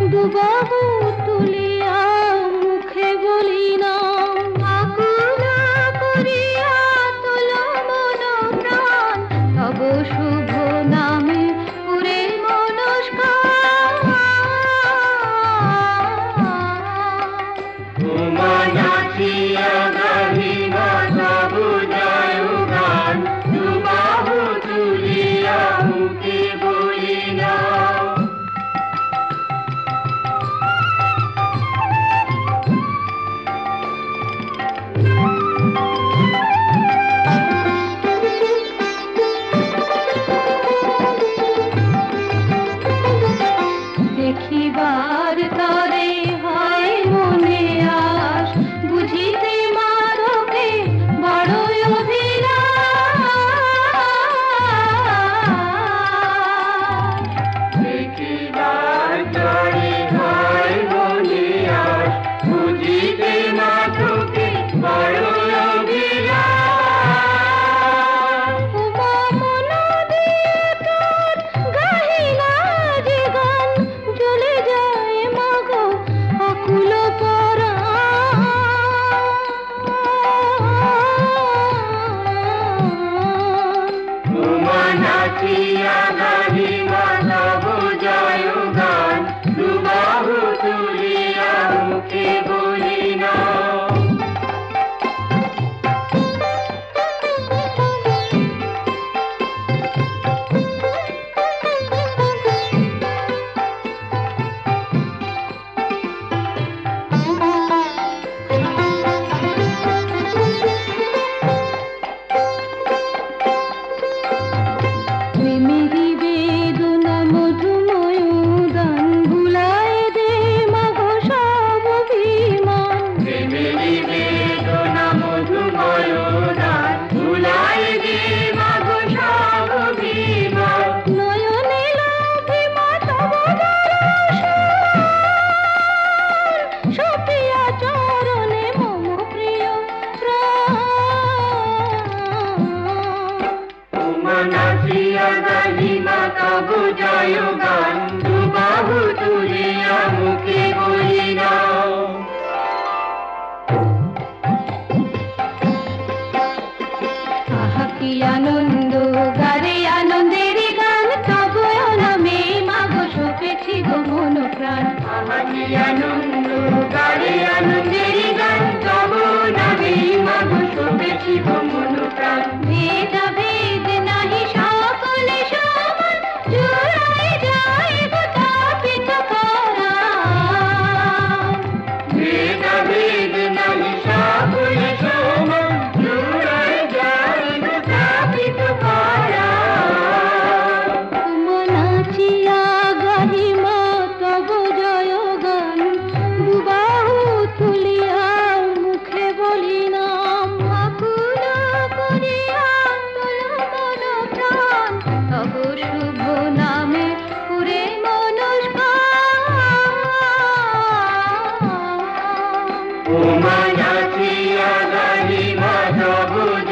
দুবাহু তুলিয়া মুখে বলি না, আকুল করিয়া তোল মন প্রাণ, তব শুভ নামে পুরে মনস্কার। তোমা নাচিয়া গাহিব তব জয়গান, দুবাহু তুলিয়া মুখে বলি না। দেখিবার তরে হয় মনে আস, বুঝিতে মাধকে বড়ই অভিলাষ। দেখিবার তরে হয় মনে আস, বুঝিতে মাধকে বড় অভিলাষ। উমা মন দিয়ে তোর গাহিলা যে গান, জ্বলে যায় মাগো আকুল পরাণ। তোমা নাচিয়া গাহিব তব জয়গান, দুবাহু তুলিয়া মুখে বলি না। প্রেমেরই বেদনা মধুময় দান, ভুলায় দে মাগো সব অভিমান। প্রেমেরই বেদনা মধুময় দান, ভুলায় দে মাগো সব অভিমান। নয়নে লোভে মা তব দর্শন, সপিয়া চরণে মম প্রিয় প্রাণ। তোমা নাচিয়া গাহিব তব জয়গান, দুবাহু তুলিয়া মুখে বলি না। আহা কি আনন্দ গারে আনন্দের গান, তব নামে মাগো সপেছি গো মন প্রাণ। আহারি আনন্দ গারে আনন্দের গান, তব নামে মাগো সপেছি গো মন প্রাণ। ভেদাভেদ নাহি সকলে সমান, জুড়ায় যায় গো তাপিত পরাণ। ভেদাভেদ নাহি সকলে সমান, জুড়ায় যায় গো তাপিত পরাণ। উমা নাচিয়া গাহিমা তব জয়গান, দুবাহু তুলিয়া মুখে বলি নাম, আকুল করিয়া তোল মন প্রাণ, তব শুভ নামে পুরে মনস্কার। তোমা নাচিয়া গাহিব তব